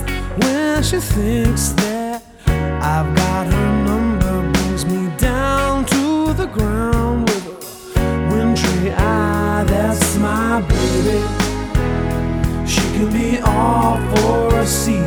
when she thinks that I've got her number. Brings me down to the ground with a wintry eye. That's my baby. She can be